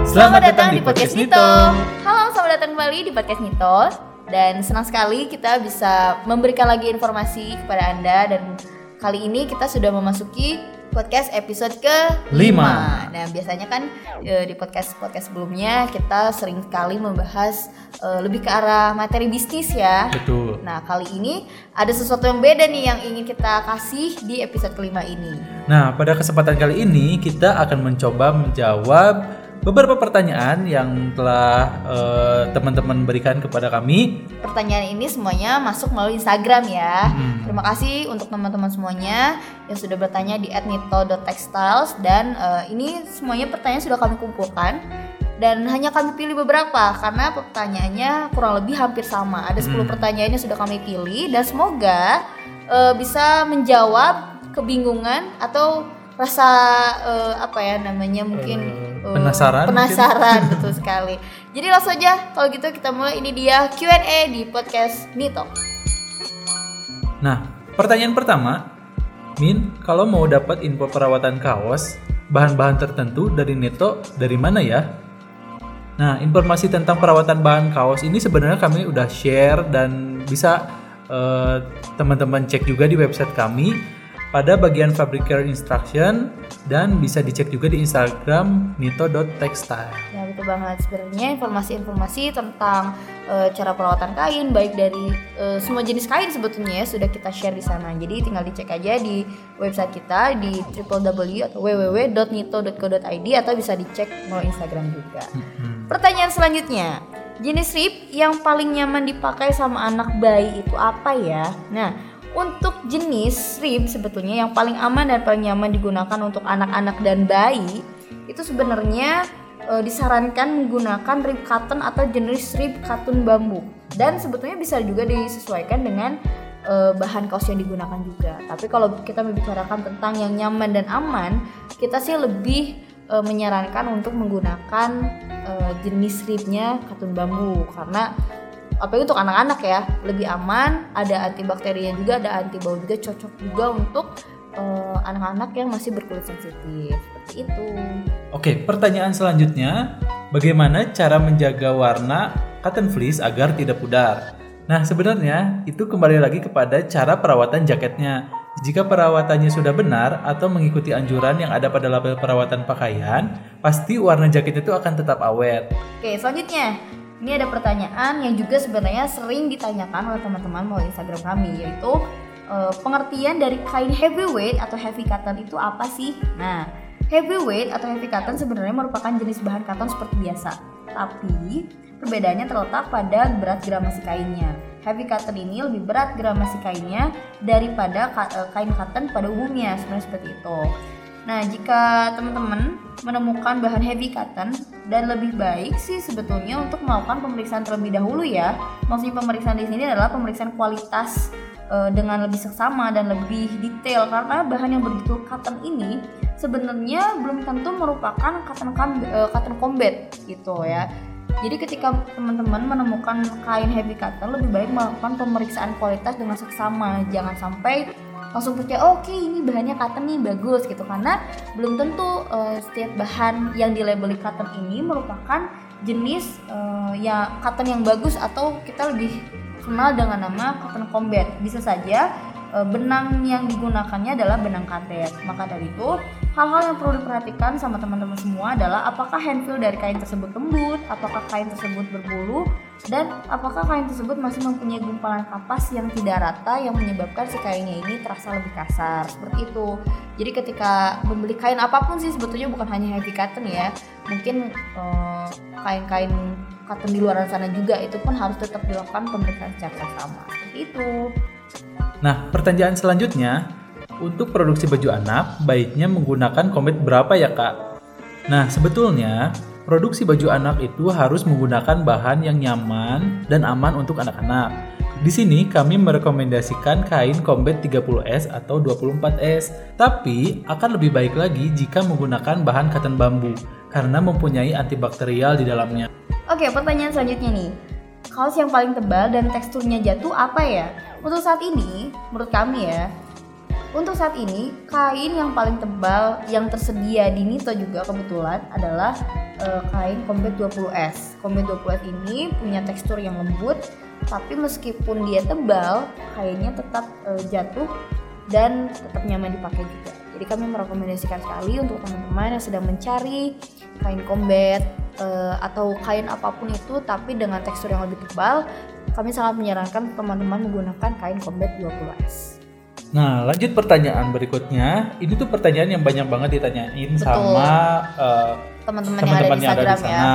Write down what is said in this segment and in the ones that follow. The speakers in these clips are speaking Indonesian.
Selamat datang di podcast Nito. Halo, selamat datang kembali di podcast Nito. Dan senang sekali kita bisa memberikan lagi informasi kepada Anda. Dan kali ini kita sudah memasuki podcast episode ke-5. Nah, biasanya kan di podcast sebelumnya kita sering sekali membahas lebih ke arah materi bisnis ya. Betul. Nah, kali ini ada sesuatu yang beda nih yang ingin kita kasih di episode ke-5 ini. Nah, pada kesempatan kali ini kita akan mencoba menjawab beberapa pertanyaan yang telah teman-teman berikan kepada kami. Pertanyaan ini semuanya masuk melalui Instagram ya. Terima kasih untuk teman-teman semuanya yang sudah bertanya di @nito.textiles. Dan ini semuanya pertanyaan sudah kami kumpulkan dan hanya kami pilih beberapa karena pertanyaannya kurang lebih hampir sama. Ada 10 pertanyaan yang sudah kami pilih dan semoga bisa menjawab kebingungan atau rasa mungkin penasaran betul sekali. Jadi langsung aja kalau gitu kita mulai. Ini dia Q&A di podcast Nito. Nah, pertanyaan pertama, Min, kalau mau dapat info perawatan kaos bahan-bahan tertentu dari Nito, dari mana ya? Nah, informasi tentang perawatan bahan kaos ini sebenarnya kami udah share dan bisa teman-teman cek juga di website kami pada bagian fabric instruction, dan bisa dicek juga di Instagram nito.textile. Ya, betul banget. Sebenarnya informasi-informasi tentang cara perawatan kain baik dari semua jenis kain sebetulnya sudah kita share di sana. Jadi tinggal dicek aja di website kita di www.nito.co.id atau bisa dicek melalui Instagram juga. Pertanyaan selanjutnya, jenis rib yang paling nyaman dipakai sama anak bayi itu apa ya? Nah, untuk jenis rib sebetulnya yang paling aman dan paling nyaman digunakan untuk anak-anak dan bayi itu sebenarnya disarankan menggunakan rib cotton atau jenis rib katun bambu. Dan sebetulnya bisa juga disesuaikan dengan bahan kaos yang digunakan juga. Tapi kalau kita membicarakan tentang yang nyaman dan aman, kita sih lebih menyarankan untuk menggunakan jenis ribnya katun bambu karena apalagi untuk anak-anak ya, lebih aman, ada antibakterinya juga, ada anti bau juga, cocok juga untuk anak-anak yang masih berkulit sensitif. Seperti itu. Oke, pertanyaan selanjutnya, bagaimana cara menjaga warna cotton fleece agar tidak pudar? Nah, sebenarnya itu kembali lagi kepada cara perawatan jaketnya. Jika perawatannya sudah benar atau mengikuti anjuran yang ada pada label perawatan pakaian, pasti warna jaket itu akan tetap awet. Oke, selanjutnya. Ini ada pertanyaan yang juga sebenarnya sering ditanyakan oleh teman-teman melalui Instagram kami, yaitu pengertian dari kain heavyweight atau heavy cotton itu apa sih? Nah, heavyweight atau heavy cotton sebenarnya merupakan jenis bahan cotton seperti biasa, tapi perbedaannya terletak pada berat gramasi kainnya. Heavy cotton ini lebih berat gramasi kainnya daripada kain cotton pada umumnya, sebenarnya seperti itu. Nah, jika teman-teman menemukan bahan heavy cotton, dan lebih baik sih sebetulnya untuk melakukan pemeriksaan terlebih dahulu ya. Maksudnya pemeriksaan di sini adalah pemeriksaan kualitas dengan lebih seksama dan lebih detail karena bahan yang berjudul cotton ini sebenarnya belum tentu merupakan cotton combat gitu ya. Jadi ketika teman-teman menemukan kain heavy cotton, lebih baik melakukan pemeriksaan kualitas dengan seksama. Jangan sampai langsung percaya oke, ini bahannya cotton nih bagus gitu, karena belum tentu setiap bahan yang dilabeli cotton ini merupakan jenis cotton yang bagus atau kita lebih kenal dengan nama cotton combat. Bisa saja benang yang digunakannya adalah benang karet. Maka dari itu hal-hal yang perlu diperhatikan sama teman-teman semua adalah apakah hand feel dari kain tersebut lembut, apakah kain tersebut berbulu, dan apakah kain tersebut masih mempunyai gumpalan kapas yang tidak rata yang menyebabkan si kainnya ini terasa lebih kasar. Seperti itu. Jadi ketika membeli kain apapun sih sebetulnya bukan hanya heavy cotton ya, mungkin kain-kain cotton di luar sana juga itu pun harus tetap dilakukan pemeriksaan secara sama. Seperti itu. Nah, pertanyaan selanjutnya, untuk produksi baju anak, baiknya menggunakan combat berapa ya, Kak? Nah, sebetulnya produksi baju anak itu harus menggunakan bahan yang nyaman dan aman untuk anak-anak. Di sini kami merekomendasikan kain combat 30S atau 24S, tapi akan lebih baik lagi jika menggunakan bahan cotton bambu karena mempunyai antibakterial di dalamnya. Oke, pertanyaan selanjutnya nih. Kaos yang paling tebal dan teksturnya jatuh apa ya? Untuk saat ini, menurut kami ya, Untuk saat ini, kain yang paling tebal yang tersedia di Nito juga kebetulan adalah kain Combat 20S. Combat 20S ini punya tekstur yang lembut, tapi meskipun dia tebal, kainnya tetap jatuh dan tetap nyaman dipakai juga. Jadi kami merekomendasikan sekali untuk teman-teman yang sedang mencari kain combat atau kain apapun itu tapi dengan tekstur yang lebih tebal, kami sangat menyarankan teman-teman menggunakan kain combat 20S. Nah, lanjut pertanyaan berikutnya. Ini tuh pertanyaan yang banyak banget ditanyain sama teman-teman yang ada di Instagram ya.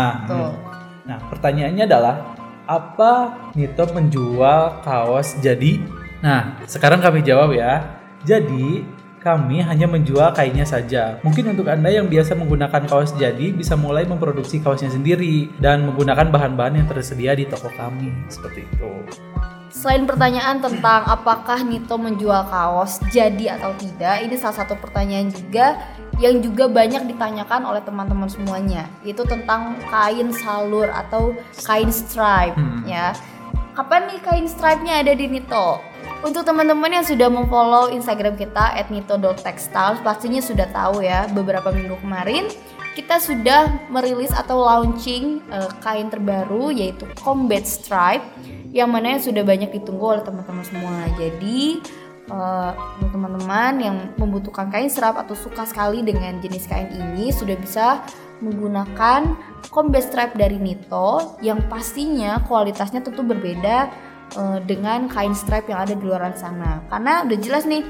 Nah, pertanyaannya adalah apa Nito menjual kaos jadi? Nah, sekarang kami jawab ya. Jadi, kami hanya menjual kainnya saja. Mungkin untuk Anda yang biasa menggunakan kaos jadi bisa mulai memproduksi kaosnya sendiri dan menggunakan bahan-bahan yang tersedia di toko kami. Seperti itu. Selain pertanyaan tentang apakah Nito menjual kaos jadi atau tidak, ini salah satu pertanyaan juga yang juga banyak ditanyakan oleh teman-teman semuanya, yaitu tentang kain salur atau kain stripe ya. Kapan nih kain stripe-nya ada di Nito? Untuk teman-teman yang sudah memfollow Instagram kita @nito.textiles pastinya sudah tahu ya, beberapa minggu kemarin kita sudah merilis atau launching kain terbaru yaitu Combat Stripe, yang mana sudah banyak ditunggu oleh teman-teman semua. Jadi untuk teman-teman yang membutuhkan kain stripe atau suka sekali dengan jenis kain ini sudah bisa menggunakan Combat Stripe dari Nito, yang pastinya kualitasnya tentu berbeda dengan kain stripe yang ada di luar sana. Karena udah jelas nih,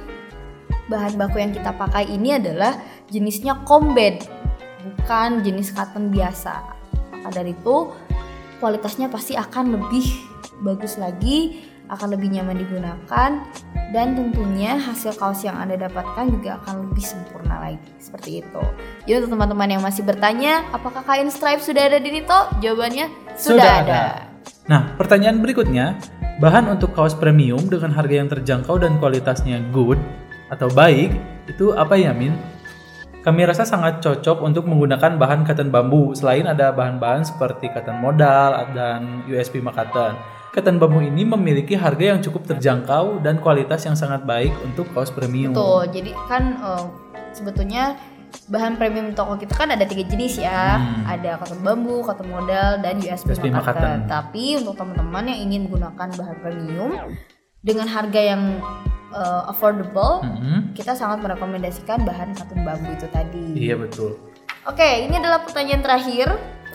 bahan baku yang kita pakai ini adalah jenisnya combat, bukan jenis cotton biasa. Maka dari itu kualitasnya pasti akan lebih bagus lagi, akan lebih nyaman digunakan, dan tentunya hasil kaos yang Anda dapatkan juga akan lebih sempurna lagi. Seperti itu. Jadi untuk teman-teman yang masih bertanya apakah kain stripe sudah ada di Nito? Jawabannya sudah ada. Nah, pertanyaan berikutnya, bahan untuk kaos premium dengan harga yang terjangkau dan kualitasnya good atau baik itu apa ya, Min? Kami rasa sangat cocok untuk menggunakan bahan cotton bambu selain ada bahan-bahan seperti cotton modal dan USP cotton. Cotton bambu ini memiliki harga yang cukup terjangkau dan kualitas yang sangat baik untuk kaos premium. Betul, jadi kan sebetulnya bahan premium toko kita kan ada 3 jenis ya. Ada cotton bambu, cotton modal, dan USP cotton. Tapi untuk teman-teman yang ingin menggunakan bahan premium dengan harga yang affordable, kita sangat merekomendasikan bahan cotton bambu itu tadi. Iya, betul. Oke, ini adalah pertanyaan terakhir.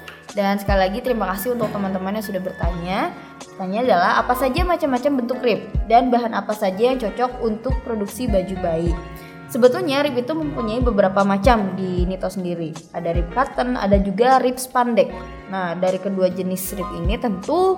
Dan sekali lagi terima kasih untuk teman-teman yang sudah bertanya. Pertanyaannya adalah apa saja macam-macam bentuk rib dan bahan apa saja yang cocok untuk produksi baju bayi. Sebetulnya rib itu mempunyai beberapa macam di Nito sendiri. Ada rib cotton, ada juga rib spandex. Nah, dari kedua jenis rib ini tentu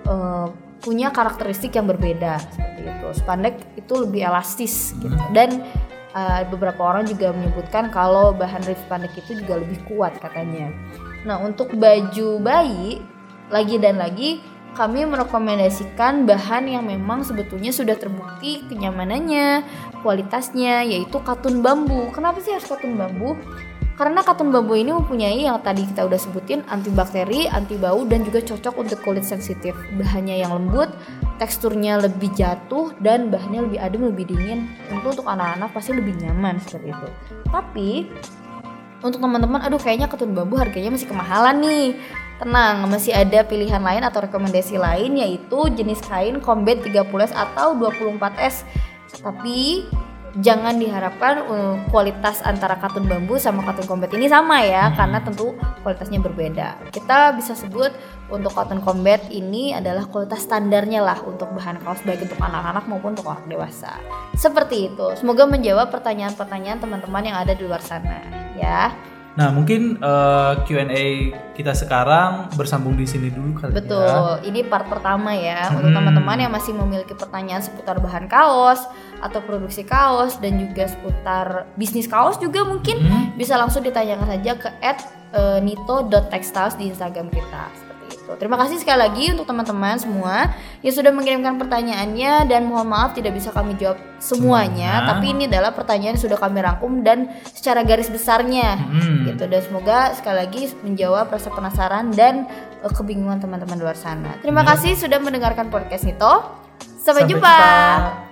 punya karakteristik yang berbeda seperti itu. Spandex itu lebih elastis gitu. Dan beberapa orang juga menyebutkan kalau bahan rib spandex itu juga lebih kuat katanya. Nah, untuk baju bayi lagi dan lagi kami merekomendasikan bahan yang memang sebetulnya sudah terbukti kenyamanannya, kualitasnya, yaitu katun bambu. Kenapa sih harus katun bambu? Karena katun bambu ini mempunyai yang tadi kita udah sebutin, antibakteri, anti bau, dan juga cocok untuk kulit sensitif. Bahannya yang lembut, teksturnya lebih jatuh, dan bahannya lebih adem, lebih dingin. Tentu untuk anak-anak pasti lebih nyaman seperti itu. Tapi untuk teman-teman, aduh kayaknya katun bambu harganya masih kemahalan nih. Tenang, masih ada pilihan lain atau rekomendasi lain, yaitu jenis kain Combat 30S atau 24S. Tapi jangan diharapkan kualitas antara katun bambu sama katun combat ini sama ya, karena tentu kualitasnya berbeda. Kita bisa sebut untuk katun combat ini adalah kualitas standarnya lah untuk bahan kaos baik untuk anak-anak maupun untuk orang dewasa. Seperti itu. Semoga menjawab pertanyaan-pertanyaan teman-teman yang ada di luar sana ya. Nah, mungkin Q&A kita sekarang bersambung di sini dulu kali. Betul, ini part pertama ya. Untuk teman-teman yang masih memiliki pertanyaan seputar bahan kaos atau produksi kaos dan juga seputar bisnis kaos juga mungkin bisa langsung ditanyakan saja ke @nito.textiles di Instagram kita. Terima kasih sekali lagi untuk teman-teman semua yang sudah mengirimkan pertanyaannya, dan mohon maaf tidak bisa kami jawab semuanya, tapi ini adalah pertanyaan yang sudah kami rangkum dan secara garis besarnya gitu. Dan semoga sekali lagi menjawab rasa penasaran dan kebingungan teman-teman di luar sana. Terima kasih sudah mendengarkan podcast Nito. Sampai jumpa.